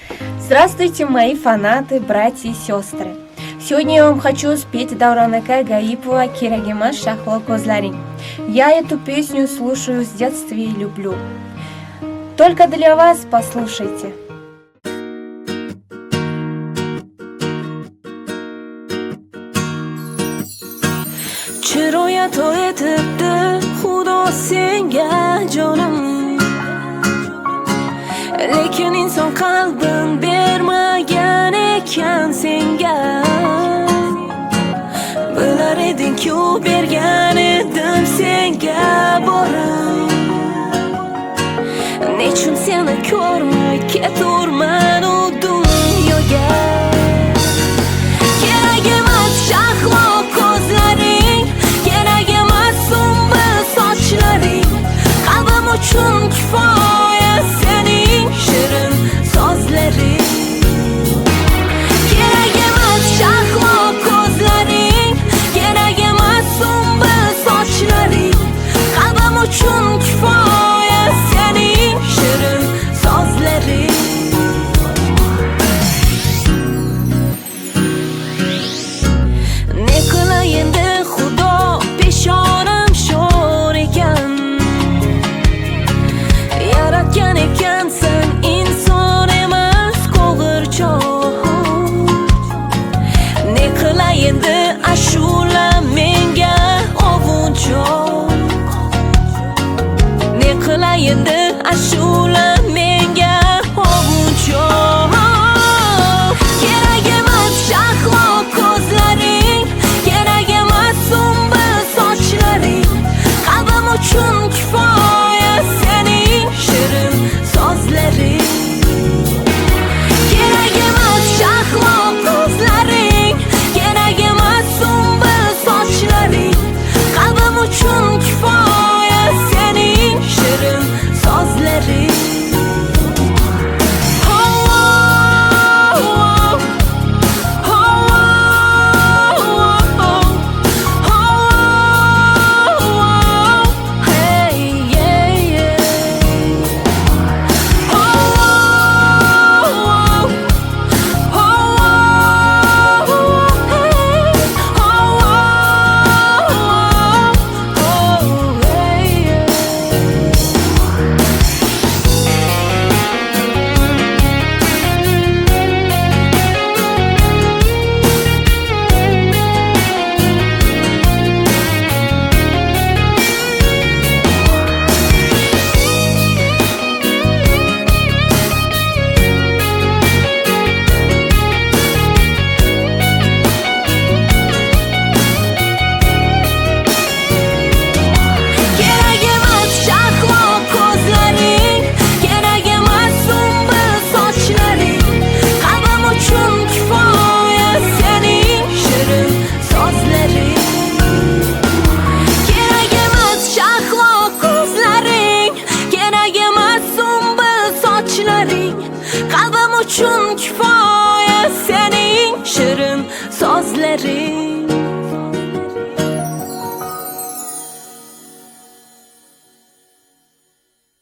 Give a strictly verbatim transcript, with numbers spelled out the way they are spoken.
Здравствуйте, мои фанаты, братья и сестры. Сегодня я вам хочу спеть Давронака Гаипова «Керагема шахло козларин». Я эту песню слушаю с детства и люблю. Только для вас послушайте. چرا تو اتبده خدا senga canım Lekin inson qalbin bermagan ekan senga Bilar eding-ku bergan edim senga borim Nechun seni ko'rmay keturman u dunyoga Kerak emas shahlo ko'zlaring Kerak emas sumbul sochlaring Qalbim uchun kifoya sening shirin so'zlaring Kerak emas shahlo ko'zlaring Kerak emas sumbul sochlaring Qalbim uchun kifoya sening shirin so'zlaring Ne qilay endi xudo peshonam sho'r ekan Yaratgan ekansan inson emas qo'g'irchoq Ne qilay endi ashula menga ovunchoq Ne qilay endi ashula menga ovunchoq Kerak emas shahlo ko'zlaring Kerak emas sumbul sochlaring Qalbim uchun kifoya sening shirin so'zlaring Kerak emas shahlo ko'zlaring Kerak emas sumbul sochlaring Qalbim uchun kifoya sening shirin so'zlaring Qalbim uchun kifoya sening shirin so'zlaring